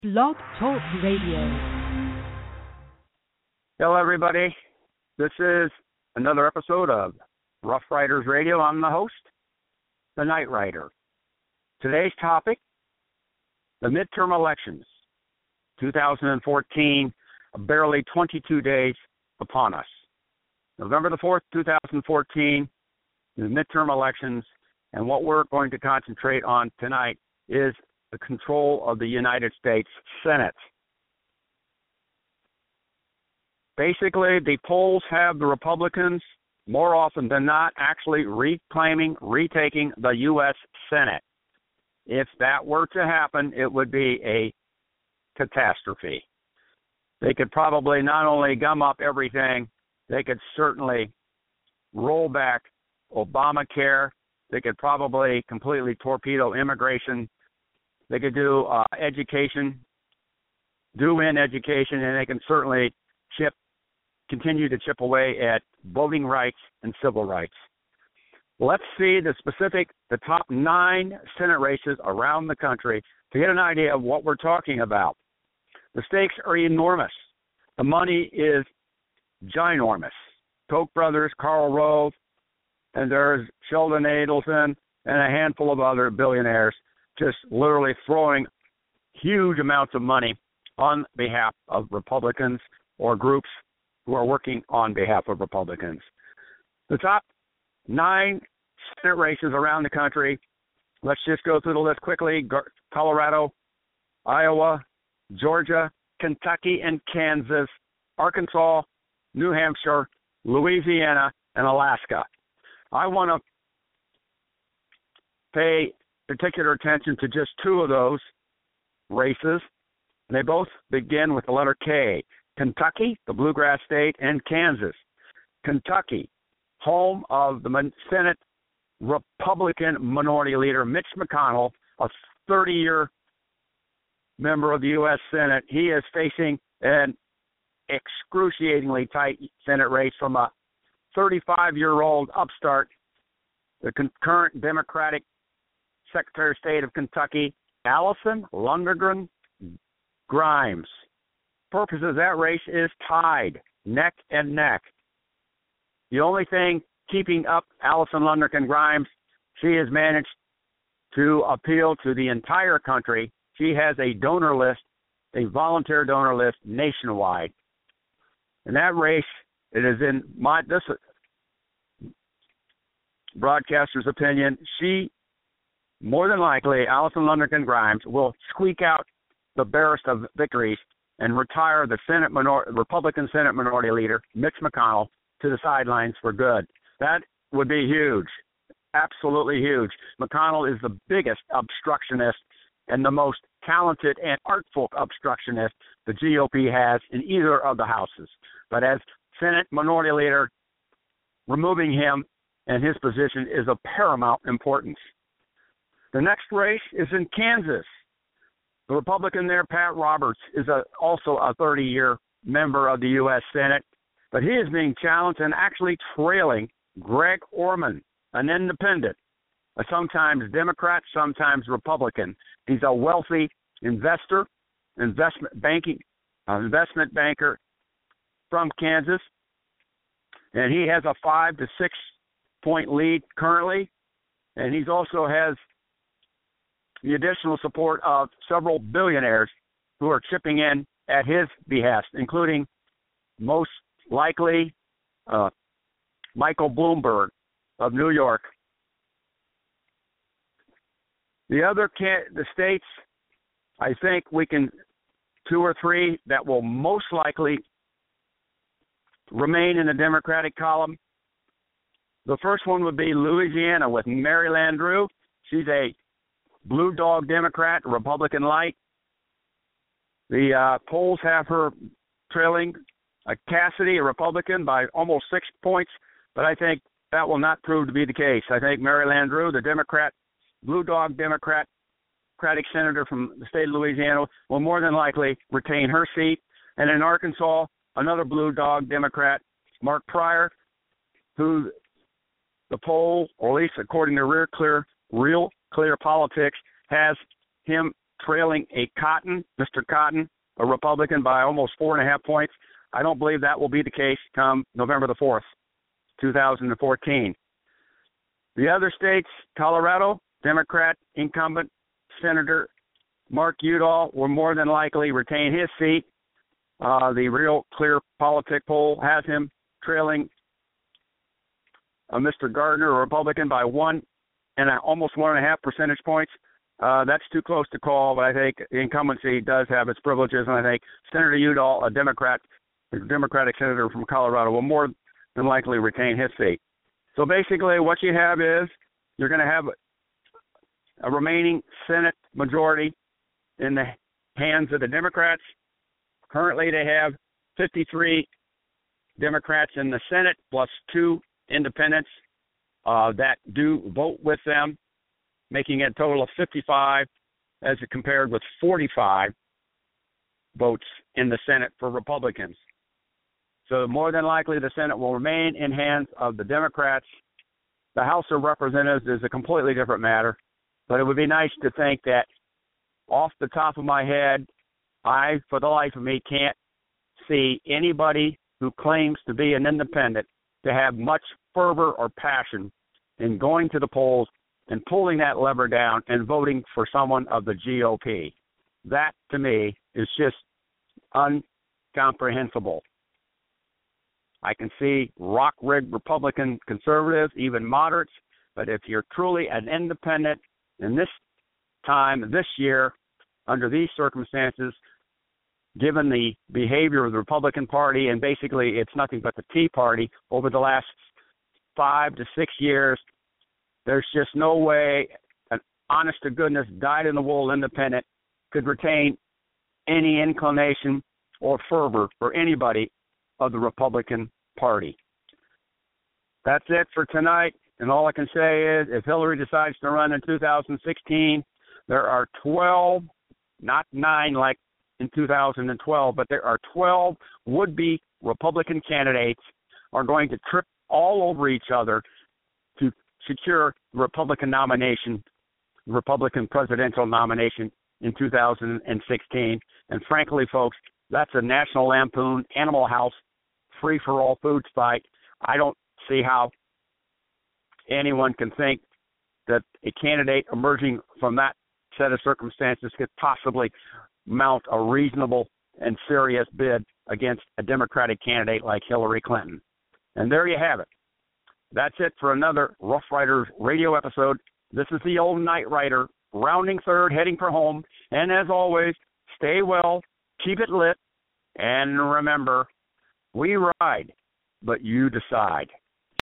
Blog Talk Radio. Hello, everybody. This is another episode of Rough Riders Radio. I'm the host, the Night Rider. Today's topic, the midterm elections, 2014, barely 22 days upon us. November the 4th, 2014, the midterm elections, and what we're going to concentrate on tonight is the control of the United States Senate. Basically, the polls have the Republicans, more often than not, actually retaking the U.S. Senate. If that were to happen, it would be a catastrophe. They could probably not only gum up everything, they could certainly roll back Obamacare. They could probably completely torpedo immigration. They could do education, and they can certainly continue to chip away at voting rights and civil rights. Let's see the top 9 Senate races around the country to get an idea of what we're talking about. The stakes are enormous. The money is ginormous. Koch brothers, Karl Rove, and there's Sheldon Adelson and a handful of other billionaires just literally throwing huge amounts of money on behalf of Republicans or groups who are working on behalf of Republicans. The top 9 Senate races around the country, let's just go through the list quickly. Colorado, Iowa, Georgia, Kentucky and Kansas, Arkansas, New Hampshire, Louisiana, and Alaska. I want to pay particular attention to just 2 of those races. They both begin with the letter K. Kentucky, the bluegrass state, and Kansas. Kentucky, home of the Senate Republican Minority Leader Mitch McConnell, a 30-year member of the U.S. Senate. He is facing an excruciatingly tight Senate race from a 35-year-old upstart, the current Democratic Secretary of State of Kentucky, Allison Lundgren Grimes. Purpose of that race is tied, neck and neck. The only thing keeping up Allison Lundgren Grimes, she has managed to appeal to the entire country. She has a donor list, a volunteer donor list nationwide. In that race, it is in this broadcaster's opinion, more than likely, Allison Lundgren Grimes will squeak out the barest of victories and retire the Republican Senate Minority Leader, Mitch McConnell, to the sidelines for good. That would be huge, absolutely huge. McConnell is the biggest obstructionist and the most talented and artful obstructionist the GOP has in either of the houses. But as Senate Minority Leader, removing him and his position is of paramount importance. The next race is in Kansas. The Republican there, Pat Roberts, is also a 30-year member of the U.S. Senate, but he is being challenged and actually trailing Greg Orman, an independent, sometimes Democrat, sometimes Republican. He's a wealthy investment banker from Kansas, and he has a 5 to 6 point lead currently, and he also has the additional support of several billionaires who are chipping in at his behest, including most likely Michael Bloomberg of New York. The states, I think we can 2 or 3 that will most likely remain in the Democratic column. The first one would be Louisiana with Mary Landrieu. She's a Blue Dog Democrat, Republican light. The polls have her trailing Cassidy, a Republican, by almost 6 points, but I think that will not prove to be the case. I think Mary Landrieu, the Democrat, Blue Dog Democratic senator from the state of Louisiana, will more than likely retain her seat. And in Arkansas, another Blue Dog Democrat, Mark Pryor, who the poll, or at least according to Real Clear Politics, has him trailing Mr. Cotton, a Republican, by almost 4.5 points. I don't believe that will be the case come November the 4th, 2014. The other states, Colorado, Democrat incumbent Senator Mark Udall will more than likely retain his seat. The Real Clear Politic poll has him trailing Mr. Gardner, a Republican, by almost 1.5 percentage points. That's too close to call, but I think the incumbency does have its privileges, and I think Senator Udall, a Democratic senator from Colorado, will more than likely retain his seat. So basically what you have is you're going to have a remaining Senate majority in the hands of the Democrats. Currently they have 53 Democrats in the Senate plus 2 independents that do vote with them, making it a total of 55 as compared with 45 votes in the Senate for Republicans. So more than likely the Senate will remain in hands of the Democrats. The House of Representatives is a completely different matter, but it would be nice to think that off the top of my head, I, for the life of me, can't see anybody who claims to be an independent to have much fervor or passion in going to the polls and pulling that lever down and voting for someone of the GOP. That, to me, is just incomprehensible. I can see rock-rigged Republican conservatives, even moderates, but if you're truly an independent in this time, this year, under these circumstances, given the behavior of the Republican Party, and basically it's nothing but the Tea Party over the last 5 to 6 years, there's just no way an honest-to-goodness, dyed-in-the-wool independent could retain any inclination or fervor for anybody of the Republican Party. That's it for tonight, and all I can say is if Hillary decides to run in 2016, there are 12, not 9 like in 2012, but there are 12 would-be Republican candidates are going to trip all over each other to secure the Republican nomination, the Republican presidential nomination in 2016. And frankly, folks, that's a National Lampoon, Animal House, free-for-all food fight. I don't see how anyone can think that a candidate emerging from that set of circumstances could possibly mount a reasonable and serious bid against a Democratic candidate like Hillary Clinton. And there you have it. That's it for another Rough Riders radio episode. This is the old Night Rider, rounding third, heading for home. And as always, stay well, keep it lit, and remember, we ride, but you decide.